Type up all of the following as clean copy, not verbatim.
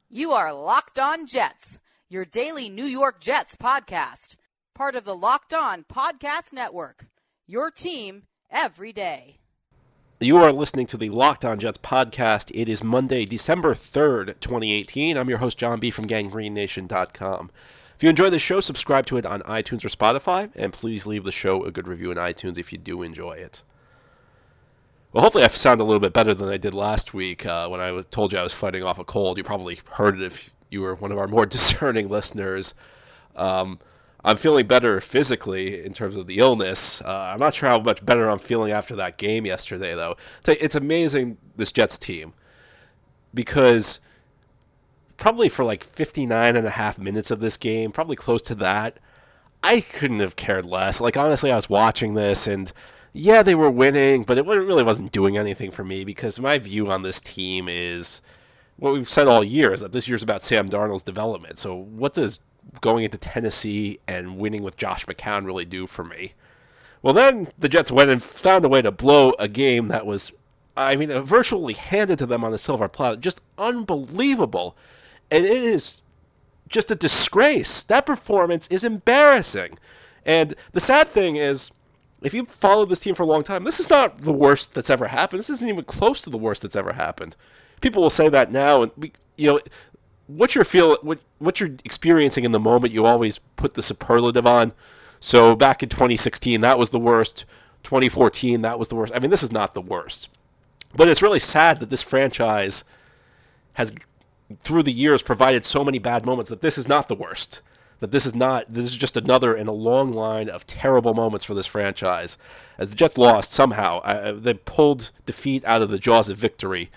You are Locked On Jets, your daily New York Jets podcast. Part of the Locked On Podcast Network, your team every day. You are listening to the Locked On Jets podcast. It is Monday, December 3rd, 2018. I'm your host, John B. from GangGreenNation.com. If you enjoy the show, subscribe to it on iTunes or Spotify, and please leave the show a good review in iTunes if you do enjoy it. Well, hopefully I sound a little bit better than I did last week when I told you I was fighting off a cold. You probably heard it if you were one of our more discerning listeners. I'm feeling better physically in terms of the illness. I'm not sure how much better I'm feeling after that game yesterday, though. It's amazing, this Jets team, because probably for like 59 and a half minutes of this game, probably close to that, I couldn't have cared less. Like, honestly, I was watching this, and yeah, they were winning, but it really wasn't doing anything for me, because my view on this team is what we've said all year, is that this year's about Sam Darnold's development. So what does going into Tennessee and winning with Josh McCown really do for me? Well, then the Jets went and found a way to blow a game that was, virtually handed to them on a silver platter. Just unbelievable. And it is just a disgrace. That performance is embarrassing. And the sad thing is, if you've followed this team for a long time, this is not the worst that's ever happened. This isn't even close to the worst that's ever happened. People will say that now, and what you're experiencing in the moment, you always put the superlative on. So back in 2016, that was the worst. 2014, that was the worst. I mean, this is not the worst. But it's really sad that this franchise has, through the years, provided so many bad moments that this is not the worst. This is just another in a long line of terrible moments for this franchise. As the Jets lost, somehow, they pulled defeat out of the jaws of victory,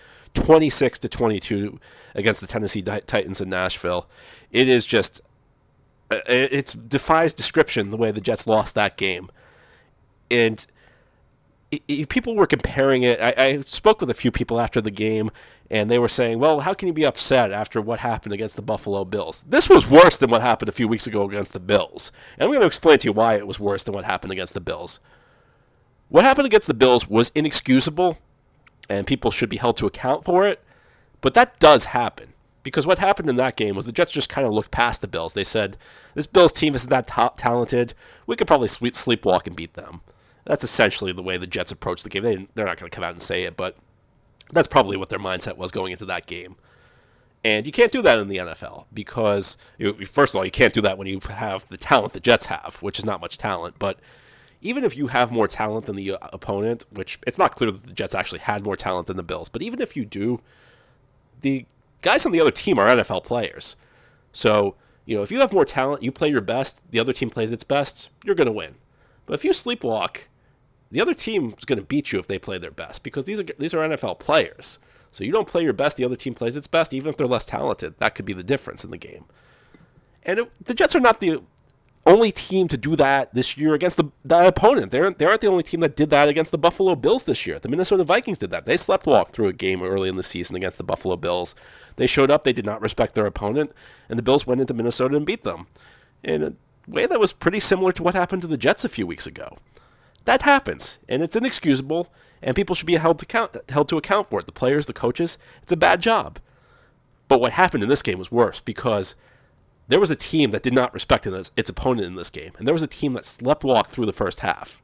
26-22 against the Tennessee Titans in Nashville. It is just, it defies description the way the Jets lost that game. And people were comparing it. I spoke with a few people after the game, and they were saying, well, how can you be upset after what happened against the Buffalo Bills? This was worse than what happened a few weeks ago against the Bills. And I'm going to explain to you why it was worse than what happened against the Bills. What happened against the Bills was inexcusable, and people should be held to account for it. But that does happen, because what happened in that game was the Jets just kind of looked past the Bills. They said, this Bills team isn't that talented. We could probably sleepwalk and beat them. That's essentially the way the Jets approached the game. They're not going to come out and say it, but that's probably what their mindset was going into that game. And you can't do that in the NFL, because, first of all, you can't do that when you have the talent the Jets have, which is not much talent. But even if you have more talent than the opponent, which it's not clear that the Jets actually had more talent than the Bills, but even if you do, the guys on the other team are NFL players. So, if you have more talent, you play your best, the other team plays its best, you're going to win. But if you sleepwalk, the other team is going to beat you if they play their best, because these are NFL players. So you don't play your best, the other team plays its best, even if they're less talented. That could be the difference in the game. And the Jets are not the only team to do that this year against the opponent. They aren't the only team that did that against the Buffalo Bills this year. The Minnesota Vikings did that. They sleptwalked through a game early in the season against the Buffalo Bills. They showed up, they did not respect their opponent, and the Bills went into Minnesota and beat them in a way that was pretty similar to what happened to the Jets a few weeks ago. That happens, and it's inexcusable, and people should be held to account for it. The players, the coaches, it's a bad job. But what happened in this game was worse, because there was a team that did not respect its opponent in this game, and there was a team that sleepwalked through the first half.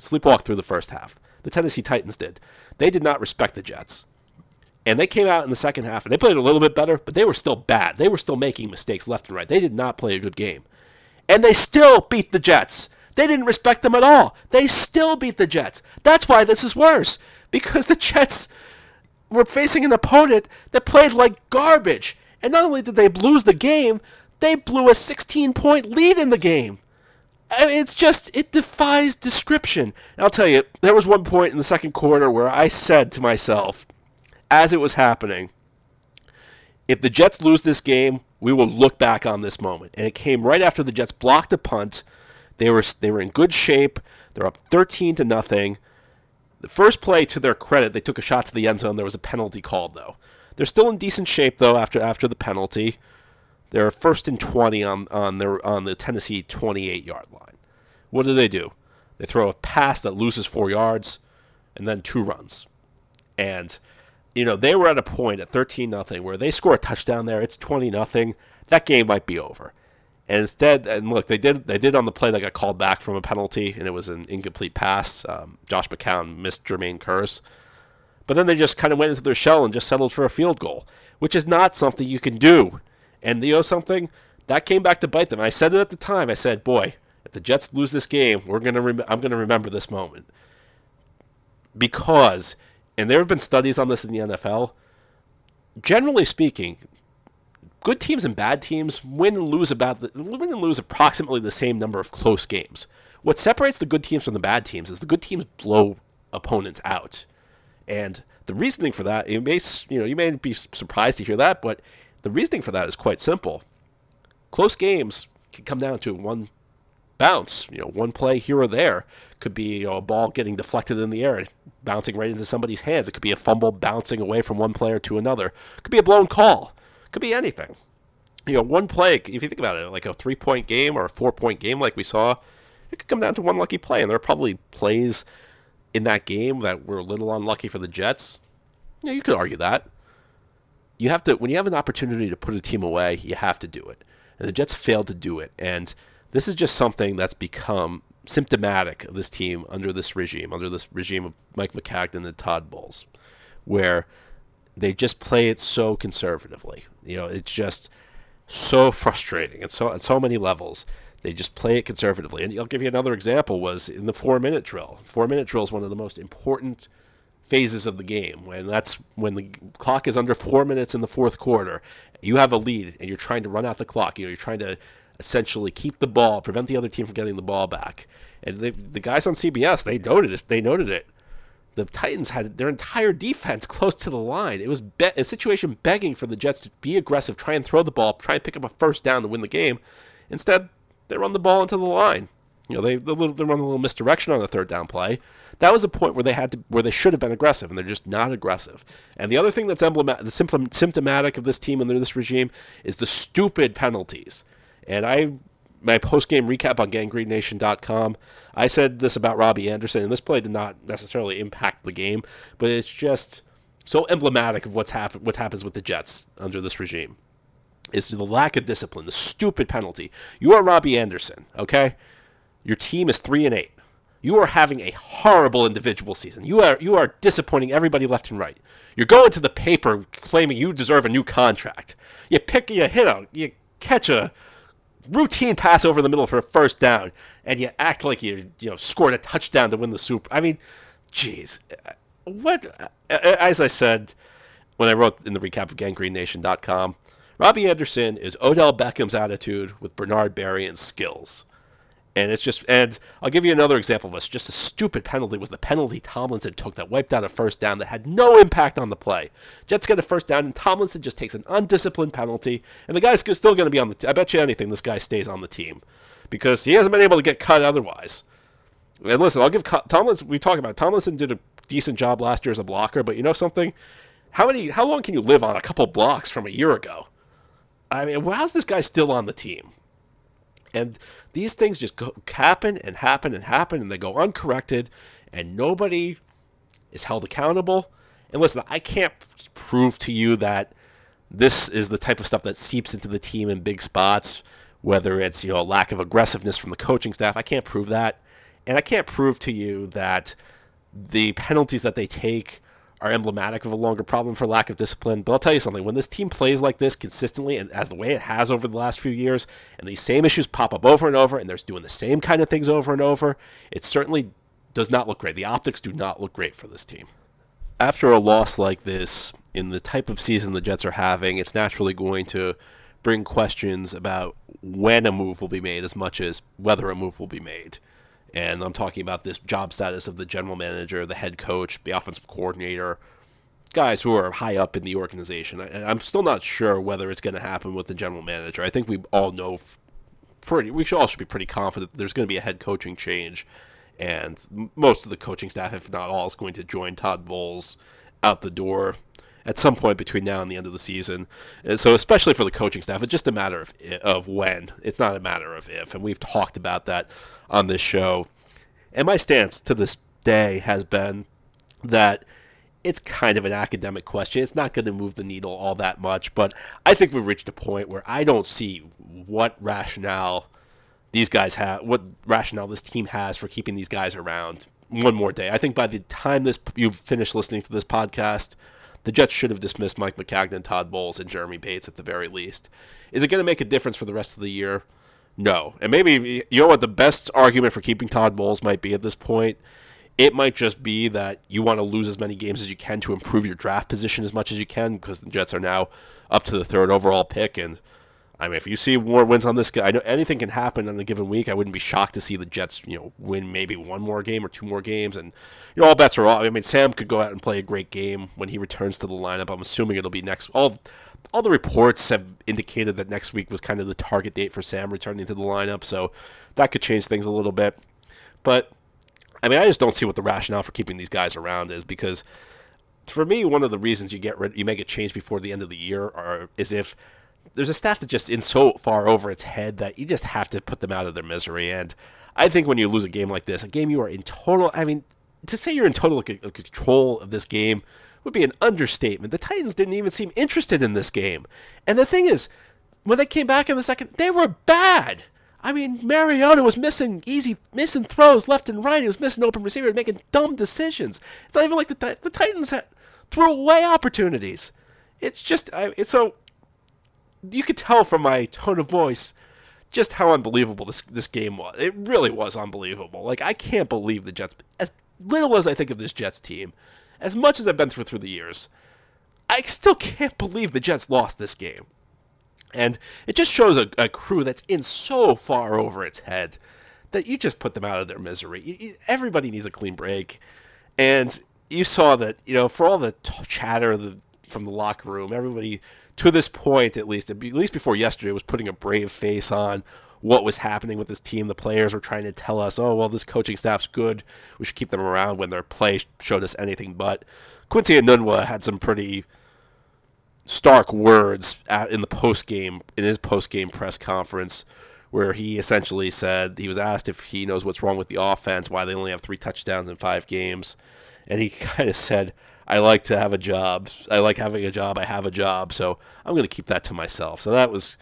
The Tennessee Titans did. They did not respect the Jets. And they came out in the second half, and they played a little bit better, but they were still bad. They were still making mistakes left and right. They did not play a good game. And they still beat the Jets. They didn't respect them at all. They still beat the Jets. That's why this is worse, because the Jets were facing an opponent that played like garbage. And not only did they lose the game, they blew a 16-point lead in the game. I mean, it defies description. And I'll tell you, there was one point in the second quarter where I said to myself, as it was happening, if the Jets lose this game, we will look back on this moment. And it came right after the Jets blocked a punt. They were in good shape. They're up 13-0. The first play, to their credit, they took a shot to the end zone. There was a penalty called, though. They're still in decent shape, though, after the penalty. They're 1st and 20 on the Tennessee 28-yard line. What do? They throw a pass that loses 4 yards, and then 2 runs. And they were at a point at 13-0 where they score a touchdown there, it's 20-0, that game might be over. And instead, and look, they did on the play that got called back from a penalty, and it was an incomplete pass. Josh McCown missed Jermaine Kearse. But then they just kind of went into their shell and just settled for a field goal, which is not something you can do. And you know something? That came back to bite them. I said it at the time. I said, boy, if the Jets lose this game, I'm going to remember this moment. Because, and there have been studies on this in the NFL, generally speaking, good teams and bad teams win and lose approximately the same number of close games. What separates the good teams from the bad teams is the good teams blow opponents out. And the reasoning for that, you may be surprised to hear that, but the reasoning for that is quite simple. Close games can come down to one bounce, one play here or there. Could be a ball getting deflected in the air, bouncing right into somebody's hands. It could be a fumble bouncing away from one player to another. It could be a blown call. It could be anything. One play, if you think about it, like a 3-point game or a 4-point game like we saw, it could come down to one lucky play. And there are probably plays in that game that were a little unlucky for the Jets. You could argue that. You have to, when you have an opportunity to put a team away, you have to do it. And the Jets failed to do it. And this is just something that's become symptomatic of this team under this regime of Mike Maccagnan and Todd Bowles, where they just play it so conservatively. It's just so frustrating and so at so many levels. They just play it conservatively. And I'll give you another example was in the 4-minute drill. 4-minute drill is one of the most important phases of the game. And that's when the clock is under 4 minutes in the fourth quarter. You have a lead and you're trying to run out the clock. You're trying to essentially keep the ball, prevent the other team from getting the ball back. And the guys on CBS, they noted it. The Titans had their entire defense close to the line. It was a situation begging for the Jets to be aggressive, try and throw the ball, try and pick up a first down to win the game. Instead, they run the ball into the line. They run a little misdirection on the third down play. That was a point where they should have been aggressive, and they're just not aggressive. And the other thing that's symptomatic of this team under this regime is the stupid penalties. And my post-game recap on GangReedNation.com, I said this about Robbie Anderson, and this play did not necessarily impact the game, but it's just so emblematic of what happens with the Jets under this regime. Is the lack of discipline, the stupid penalty. You are Robbie Anderson, okay? Your team is 3-8. You are having a horrible individual season. You are disappointing everybody left and right. You're going to the paper claiming you deserve a new contract. You catch a routine pass over the middle for a first down, and you act like you scored a touchdown to win the Super. I mean, jeez. What? As I said when I wrote in the recap of GangReedNation.com, Robbie Anderson is Odell Beckham's attitude with Bernard Berrien's skills. And I'll give you another example of this. Just a stupid penalty was the penalty Tomlinson took that wiped out a first down that had no impact on the play. Jets get a first down, and Tomlinson just takes an undisciplined penalty, and the guy's still going to be on the team. I bet you anything this guy stays on the team because he hasn't been able to get cut otherwise. And listen, I'll give Tomlinson, we talk about Tomlinson did a decent job last year as a blocker, but you know something? How long can you live on a couple blocks from a year ago? I mean, how's this guy still on the team? And these things just happen and happen and happen, and they go uncorrected, and nobody is held accountable. And listen, I can't prove to you that this is the type of stuff that seeps into the team in big spots, whether it's a lack of aggressiveness from the coaching staff. I can't prove that. And I can't prove to you that the penalties that they take are emblematic of a longer problem for lack of discipline. But I'll tell you something, when this team plays like this consistently, and as the way it has over the last few years, and these same issues pop up over and over, and they're doing the same kind of things over and over, it certainly does not look great. The optics do not look great for this team. After a loss like this, in the type of season the Jets are having, it's naturally going to bring questions about when a move will be made as much as whether a move will be made. And I'm talking about this job status of the general manager, the head coach, the offensive coordinator, guys who are high up in the organization. I'm still not sure whether it's going to happen with the general manager. I think we all know we all should be pretty confident that there's going to be a head coaching change. And most of the coaching staff, if not all, is going to join Todd Bowles out the door at some point between now and the end of the season. And so especially for the coaching staff, it's just a matter of when. It's not a matter of if. And we've talked about that on this show. And my stance to this day has been that it's kind of an academic question. It's not going to move the needle all that much, but I think we've reached a point where I don't see what rationale these guys have, what rationale this team has for keeping these guys around one more day. I think by the time you've finished listening to this podcast, the Jets should have dismissed Mike Maccagnan, Todd Bowles, and Jeremy Bates at the very least. Is it going to make a difference for the rest of the year? No. And maybe, you know what the best argument for keeping Todd Bowles might be at this point? It might just be that you want to lose as many games as you can to improve your draft position as much as you can, because the Jets are now up to the 3rd overall pick. And I mean, if you see more wins on this guy, I know anything can happen on a given week. I wouldn't be shocked to see the Jets, win maybe one more game or two more games. And, all bets are off. I mean, Sam could go out and play a great game when he returns to the lineup. I'm assuming it'll be next. All the reports have indicated that next week was kind of the target date for Sam returning to the lineup. So that could change things a little bit. But I mean, I just don't see what the rationale for keeping these guys around is, because for me, one of the reasons you make a change before the end of the year is if there's a staff that's just in so far over its head that you just have to put them out of their misery. And I think when you lose a game like this, a game you are in total, I mean, to say you're in total control of this game would be an understatement. The Titans didn't even seem interested in this game. And the thing is, when they came back in the second, they were bad. I mean, Mariota was missing throws left and right. He was missing open receivers, making dumb decisions. It's not even like the Titans threw away opportunities. It's just, so you could tell from my tone of voice just how unbelievable this game was. It really was unbelievable. Like, I can't believe the Jets, as little as I think of this Jets team, as much as I've been through the years, I still can't believe the Jets lost this game. And it just shows a crew that's in so far over its head that you just put them out of their misery. Everybody needs a clean break. And you saw that, for all the chatter from the locker room, everybody, to this point at least before yesterday, was putting a brave face on what was happening with this team. The players were trying to tell us, oh, well, this coaching staff's good. We should keep them around, when their play showed us anything but. Quincy Enunwa had some pretty stark words in his post-game press conference, where he essentially said, he was asked if he knows what's wrong with the offense, why they only have 3 touchdowns in 5 games, and he kind of said, I like to have a job. I like having a job. I have a job, so I'm going to keep that to myself. So that was,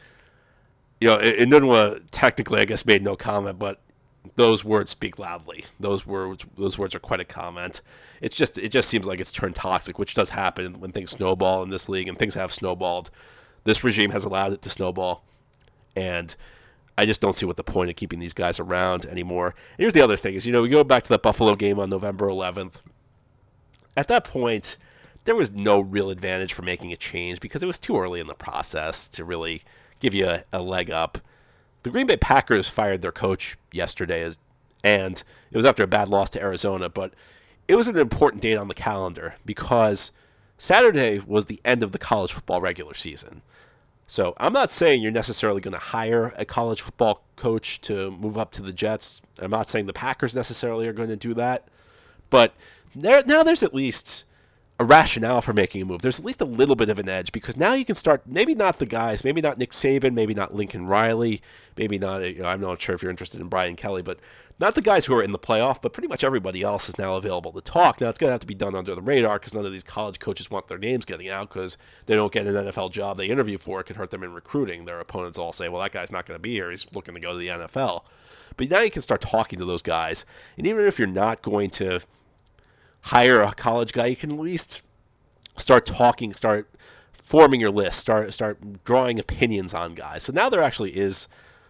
Enunwa technically, I guess, made no comment, but those words speak loudly. Those words are quite a comment. It just seems like it's turned toxic, which does happen when things snowball in this league, and things have snowballed. This regime has allowed it to snowball, and I just don't see what the point of keeping these guys around anymore. And here's the other thing is, we go back to that Buffalo game on November 11th. At that point, there was no real advantage for making a change because it was too early in the process to really give you a leg up. The Green Bay Packers fired their coach yesterday, and it was after a bad loss to Arizona, but it was an important date on the calendar because Saturday was the end of the college football regular season. So I'm not saying you're necessarily going to hire a college football coach to move up to the Jets. I'm not saying the Packers necessarily are going to do that. But now there's at least a rationale for making a move. There's at least a little bit of an edge because now you can start, maybe not the guys, maybe not Nick Saban, maybe not Lincoln Riley, maybe not, I'm not sure if you're interested in Brian Kelly, but not the guys who are in the playoff, but pretty much everybody else is now available to talk. Now, it's going to have to be done under the radar because none of these college coaches want their names getting out because they don't get an NFL job they interview for. It could hurt them in recruiting. Their opponents all say, well, that guy's not going to be here. He's looking to go to the NFL. But now you can start talking to those guys. And even if you're not going to hire a college guy, you can at least start talking, start forming your list, start drawing opinions on guys. So now there actually is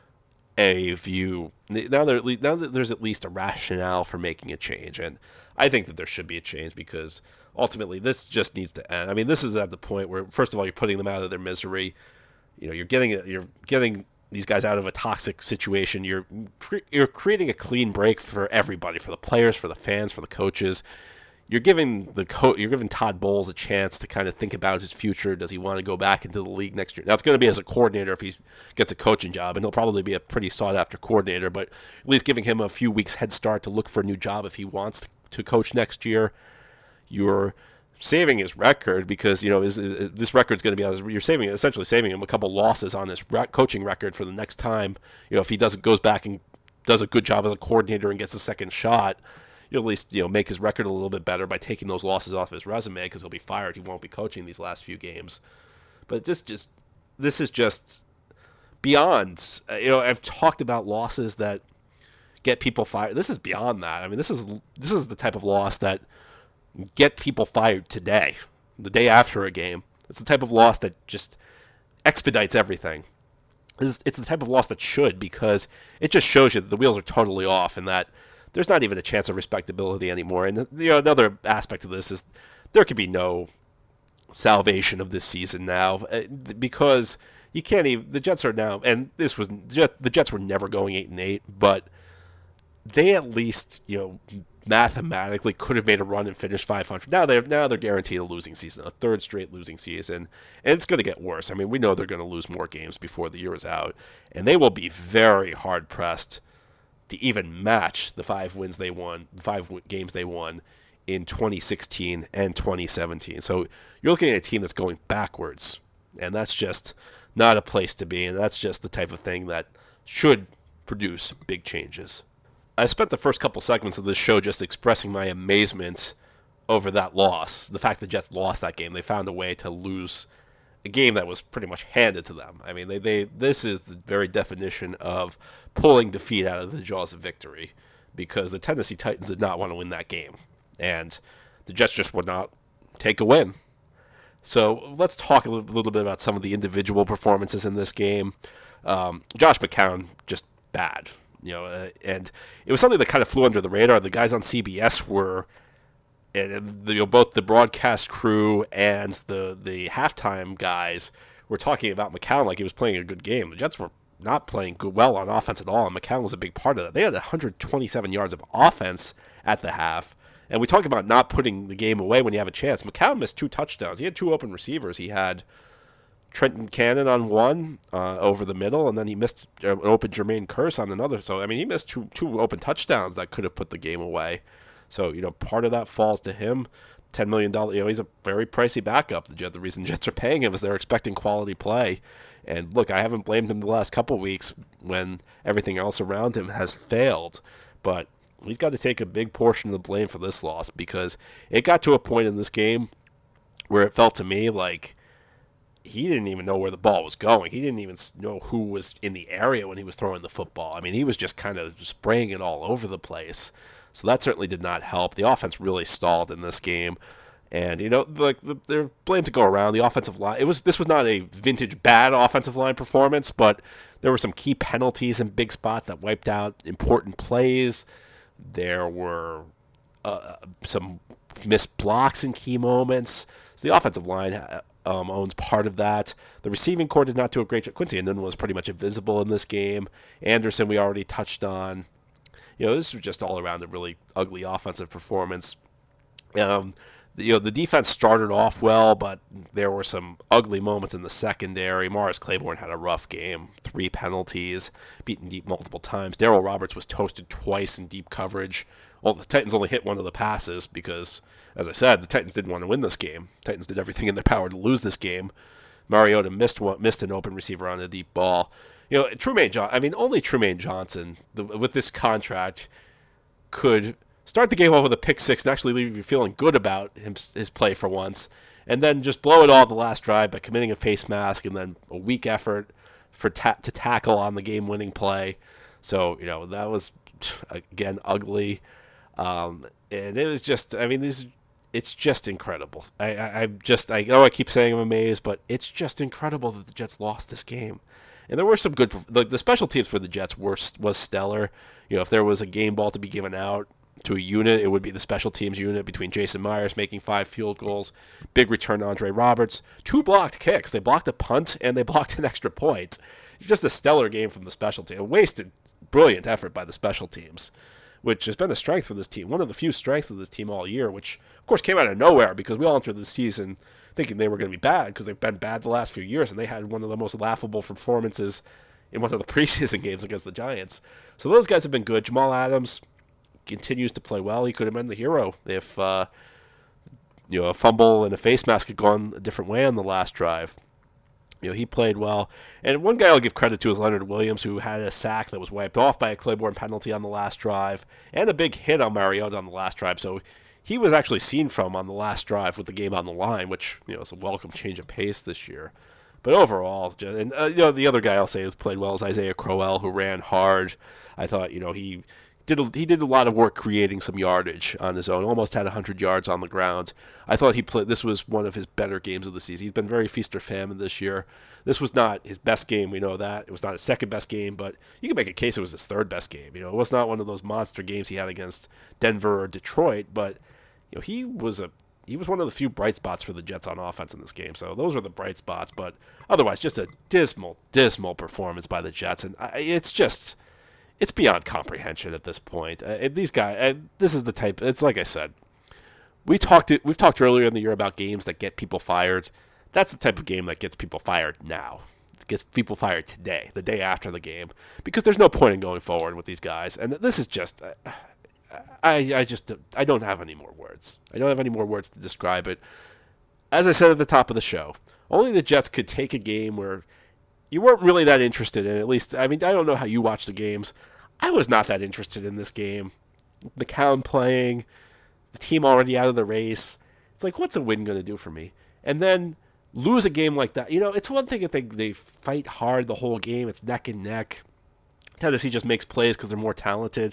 a view. Now that there's at least a rationale for making a change, and I think that there should be a change because ultimately this just needs to end. I mean, this is at the point where, first of all, you're putting them out of their misery. You're getting these guys out of a toxic situation. You're creating a clean break for everybody, for the players, for the fans, for the coaches. You're giving Todd Bowles a chance to kind of think about his future. Does he want to go back into the league next year? Now, it's going to be as a coordinator if he gets a coaching job, and he'll probably be a pretty sought-after coordinator, but at least giving him a few weeks head start to look for a new job if he wants to coach next year. You're saving his record because, this record's going to be, you're essentially saving him a couple losses on his coaching record for the next time. If he goes back and does a good job as a coordinator and gets a second shot, you'll at least make his record a little bit better by taking those losses off his resume because he'll be fired. He won't be coaching these last few games. But this is just beyond. I've talked about losses that get people fired. This is beyond that. I mean, this is the type of loss that get people fired today, the day after a game. It's the type of loss that just expedites everything. It's the type of loss that should, because it just shows you that the wheels are totally off and that there's not even a chance of respectability anymore. And another aspect of this is there could be no salvation of this season now, because you can't even. The Jets are now, and the Jets were never going 8-8, but they at least mathematically could have made a run and finished 500. Now they're guaranteed a losing season, a third straight losing season, and it's going to get worse. I mean, we know they're going to lose more games before the year is out, and they will be very hard pressed to even match the 5 games they won in 2016 and 2017. So you're looking at a team that's going backwards, and that's just not a place to be, and that's just the type of thing that should produce big changes. I spent the first couple segments of this show just expressing my amazement over that loss. The fact the Jets lost that game. They found a way to lose a game that was pretty much handed to them. I mean, this is the very definition of pulling defeat out of the jaws of victory, because the Tennessee Titans did not want to win that game, and the Jets just would not take a win. So let's talk a little bit about some of the individual performances in this game. Josh McCown, just bad. And it was something that kind of flew under the radar. The guys on CBS were, both the broadcast crew and the halftime guys were talking about McCown like he was playing a good game. The Jets were not playing well on offense at all, and McCown was a big part of that. They had 127 yards of offense at the half, and we talk about not putting the game away when you have a chance. McCown missed 2 touchdowns. He had 2 open receivers. He had Trenton Cannon on one over the middle, and then he missed an open Jermaine Kearse on another. So, I mean, he missed two open touchdowns that could have put the game away. So, part of that falls to him. $10 million, he's a very pricey backup. The reason Jets are paying him is they're expecting quality play. And look, I haven't blamed him the last couple of weeks when everything else around him has failed. But he's got to take a big portion of the blame for this loss, because it got to a point in this game where it felt to me like he didn't even know where the ball was going. He didn't even know who was in the area when he was throwing the football. I mean, he was just kind of spraying it all over the place. So that certainly did not help. The offense really stalled in this game. And, there's blame to go around. The offensive line, this was not a vintage bad offensive line performance, but there were some key penalties in big spots that wiped out important plays. There were some missed blocks in key moments. So the offensive line owns part of that. The receiving corps did not do a great job. Quincy Enunwa was pretty much invisible in this game. Anderson, we already touched on. This was just all around a really ugly offensive performance. The defense started off well, but there were some ugly moments in the secondary. Morris Claiborne had a rough game. 3 penalties, beaten deep multiple times. Darryl Roberts was toasted twice in deep coverage. Well, the Titans only hit one of the passes because, as I said, the Titans didn't want to win this game. The Titans did everything in their power to lose this game. Mariota missed an open receiver on a deep ball. Only Trumaine Johnson, with this contract, could start the game off with a pick six and actually leave you feeling good about his play for once, and then just blow it all the last drive by committing a face mask and then a weak effort to tackle on the game-winning play. So, that was, again, ugly. And it was just, it's just incredible. I know I keep saying I'm amazed, but it's just incredible that the Jets lost this game. And there were some good, the special teams for the Jets was stellar. If there was a game ball to be given out to a unit, it would be the special teams unit between Jason Myers making 5 field goals, big return to Andre Roberts, 2 blocked kicks. They blocked a punt and they blocked an extra point. Just a stellar game from the special team. A wasted, brilliant effort by the special teams, which has been a strength for this team. One of the few strengths of this team all year, which, of course, came out of nowhere because we all entered the season thinking they were going to be bad because they've been bad the last few years, and they had one of the most laughable performances in one of the preseason games against the Giants. So those guys have been good. Jamal Adams continues to play well. He could have been the hero if a fumble and a face mask had gone a different way on the last drive. He played well. And one guy I'll give credit to is Leonard Williams, who had a sack that was wiped off by a Claiborne penalty on the last drive, and a big hit on Mariota on the last drive. So he was actually seen from on the last drive with the game on the line, which is a welcome change of pace this year. But overall, and the other guy I'll say who played well is Isaiah Crowell, who ran hard. I thought he did a lot of work creating some yardage on his own. Almost had 100 yards on the ground. I thought this was one of his better games of the season. He's been very feast or famine this year. This was not his best game, we know that. It was not his second best game, but you can make a case it was his third best game. It was not one of those monster games he had against Denver or Detroit, but he was one of the few bright spots for the Jets on offense in this game. So those were the bright spots, but otherwise just a dismal performance by the Jets, and it's beyond comprehension at this point. These guys, this is the type. It's like I said, we've talked earlier in the year about games that get people fired. That's the type of game that gets people fired now. It gets people fired today, the day after the game, because there's no point in going forward with these guys. And this is just, I don't have any more words. I don't have any more words to describe it. As I said at the top of the show, only the Jets could take a game where you weren't really that interested in. At least, I don't know how you watch the games. I was not that interested in this game. McCown playing, the team already out of the race. It's like, what's a win going to do for me? And then lose a game like that. It's one thing if they fight hard the whole game. It's neck and neck. Tennessee just makes plays because they're more talented.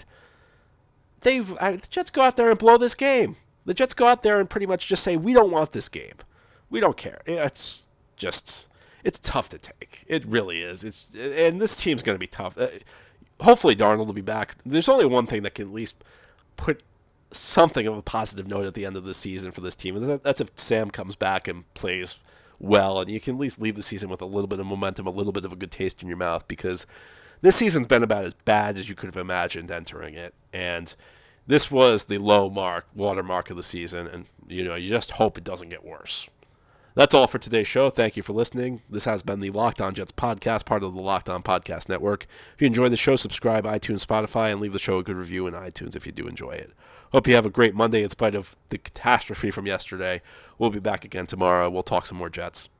The Jets go out there and blow this game. The Jets go out there and pretty much just say, we don't want this game. We don't care. It's tough to take. It really is. And this team's going to be tough. Hopefully Darnold will be back. There's only one thing that can at least put something of a positive note at the end of the season for this team. And that's if Sam comes back and plays well, and you can at least leave the season with a little bit of momentum, a little bit of a good taste in your mouth, because this season's been about as bad as you could have imagined entering it. And this was the watermark of the season, and you just hope it doesn't get worse. That's all for today's show. Thank you for listening. This has been the Locked On Jets podcast, part of the Locked On Podcast Network. If you enjoy the show, subscribe iTunes, Spotify, and leave the show a good review in iTunes if you do enjoy it. Hope you have a great Monday in spite of the catastrophe from yesterday. We'll be back again tomorrow. We'll talk some more Jets.